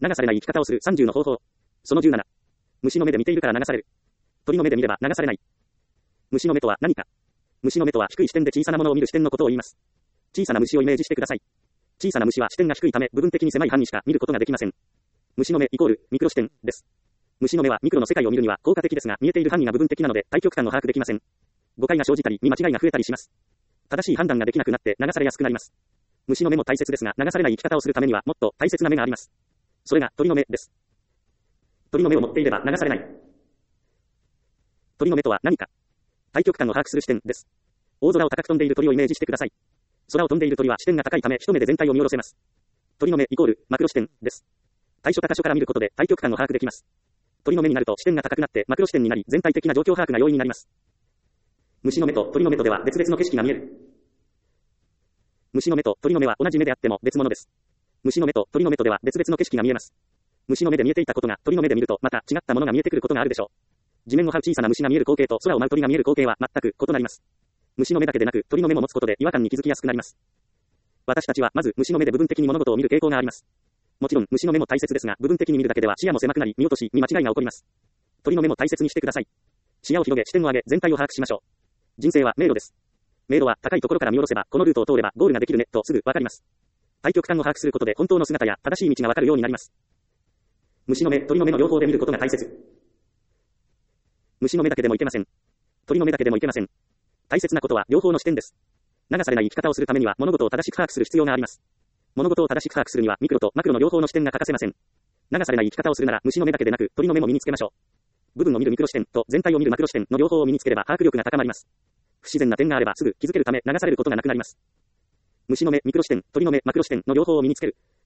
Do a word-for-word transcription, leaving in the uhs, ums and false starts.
流されない生き方をするさんじゅうの方法。そのじゅうなな。虫の目で見ているから流される。鳥の目で見れば流されない。虫の目とは何か。虫の目とは低い視点で小さなものを見る視点のことを言います。小さな虫をイメージしてください。小さな虫は視点が低いため部分的に狭い範囲しか見ることができません。虫の目イコールミクロ視点です。虫の目はミクロの世界を見るには効果的ですが、見えている範囲が部分的なので対極観を把握できません。誤解が生じたり見間違いが増えたりします。正しい判断ができなくなって流されやすくなります。虫の目も大切ですが、流されない生き方をするためにはもっと大切な目があります。それが鳥の目です。鳥の目を持っていれば流されない。鳥の目とは何か。対極観を把握する視点です。大空を高く飛んでいる鳥をイメージしてください。空を飛んでいる鳥は視点が高いため一目で全体を見下ろせます。鳥の目イコールマクロ視点です。対処高所から見ることで対極観を把握できます。鳥の目になると視点が高くなってマクロ視点になり全体的な状況把握が容易になります。虫の目と鳥の目とでは別々の景色が見える。虫の目と鳥の目は同じ目であっても別物です。虫の目と鳥の目とでは別々の景色が見えます。虫の目で見えていたことが鳥の目で見るとまた違ったものが見えてくることがあるでしょう。地面を這う小さな虫が見える光景と空を舞う鳥が見える光景は全く異なります。虫の目だけでなく鳥の目も持つことで違和感に気づきやすくなります。私たちはまず虫の目で部分的に物事を見る傾向があります。もちろん虫の目も大切ですが、部分的に見るだけでは視野も狭くなり見落とし見間違いが起こります。鳥の目も大切にしてください。視野を広げ視点を上げ全体を把握しましょう。人生は迷路です。迷路は高いところから見下ろせばこのルートを通ればゴールができるねとすぐわかります。対極観を把握することで本当の姿や正しい道がわかるようになります。虫の目、鳥の目の両方で見ることが大切。虫の目だけでもいけません。鳥の目だけでもいけません。大切なことは両方の視点です。流されない生き方をするためには物事を正しく把握する必要があります。物事を正しく把握するにはミクロとマクロの両方の視点が欠かせません。流されない生き方をするなら虫の目だけでなく鳥の目も身につけましょう。部分を見るミクロ視点と全体を見るマクロ視点の両方を身につければ把握力が高まります。不自然な点があればすぐ気づけるため流されることがなくなります。虫の目、ミクロ視点、鳥の目、マクロ視点の両方を身につける。